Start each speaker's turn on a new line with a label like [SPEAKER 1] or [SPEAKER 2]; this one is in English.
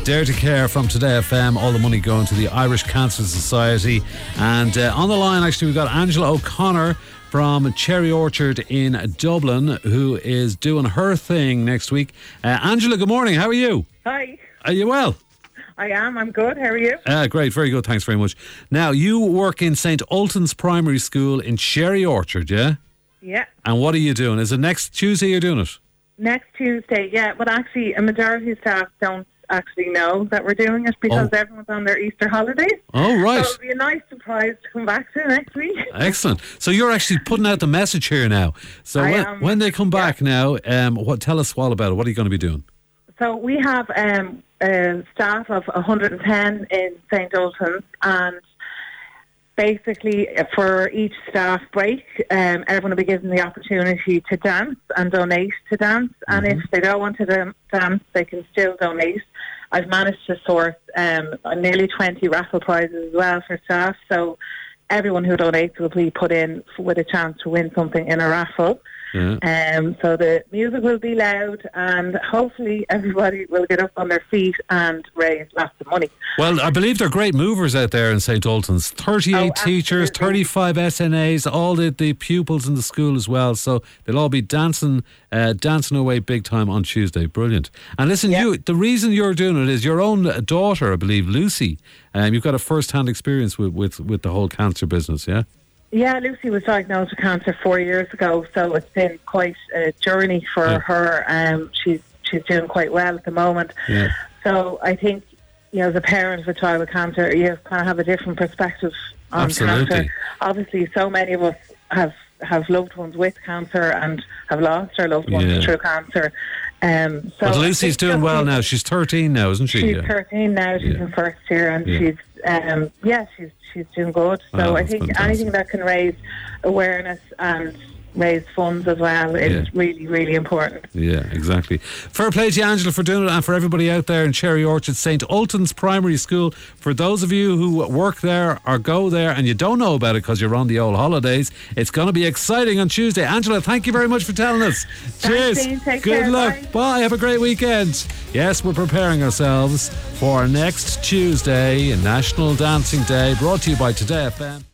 [SPEAKER 1] Dare to Care from Today FM. All the money going to the Irish Cancer Society. And on the line, actually, we've got Angela O'Connor from Cherry Orchard in Dublin, who is doing her thing next week. Angela, good morning. How are you?
[SPEAKER 2] Hi.
[SPEAKER 1] Are you well?
[SPEAKER 2] I am. I'm good. How are you?
[SPEAKER 1] Great. Very good. Thanks very much. Now, you work in St. Ultan's Primary School in Cherry Orchard, yeah?
[SPEAKER 2] Yeah.
[SPEAKER 1] And what are you doing? Is it next Tuesday you're doing it?
[SPEAKER 2] Next Tuesday, yeah. But actually, a majority of staff don't actually know that we're doing it because everyone's on their Easter holidays.
[SPEAKER 1] Oh, right.
[SPEAKER 2] So it'll be a nice surprise to come back to next week.
[SPEAKER 1] Excellent. So you're actually putting out the message here now. So when they come back now, tell us all about it. What are you going to be doing? So
[SPEAKER 2] we have a staff of 110 in St. Ultan's, and basically for each staff break, everyone will be given the opportunity to dance and donate to dance. And if they don't want to dance, they can still donate. I've managed to source nearly 20 raffle prizes as well for staff. So everyone who donates will be put in with a chance to win something in a raffle. Yeah. So the music will be loud and hopefully everybody will get up on their feet and raise lots of money.
[SPEAKER 1] Well, I believe they're great movers out there in St. Ultan's. 38 teachers, 35 SNAs, all the pupils in the school as well. So they'll all be dancing away big time on Tuesday. Brilliant. And listen, the reason you're doing it is your own daughter, I believe, Lucy. You've got a first-hand experience with the whole cancer business, yeah?
[SPEAKER 2] Yeah, Lucy was diagnosed with cancer 4 years ago, so it's been quite a journey for her. She's doing quite well at the moment. Yeah. So I think, as a parent of a child with cancer, you kind of have a different perspective on cancer. Obviously, so many of us have loved ones with cancer and have lost our loved ones through cancer.
[SPEAKER 1] But Lucy's doing well now. She's 13 now, isn't she?
[SPEAKER 2] She's 13 now. She's in first year, and she's doing good. So I think anything that can raise awareness and raise funds as well is really, really important. Yeah, exactly. Fair play to you, Angela, for doing it, and for everybody out there in Cherry Orchard, St. Ultan's Primary School. For those of you who work there or go there and you don't know about it because you're on the old holidays, it's going to be exciting on Tuesday. Angela, thank you very much for telling us. Cheers. Take
[SPEAKER 1] Good
[SPEAKER 2] care.
[SPEAKER 1] luck. Bye. Have a great weekend. Yes, we're preparing ourselves for next Tuesday, National Dancing Day, brought to you by Today FM.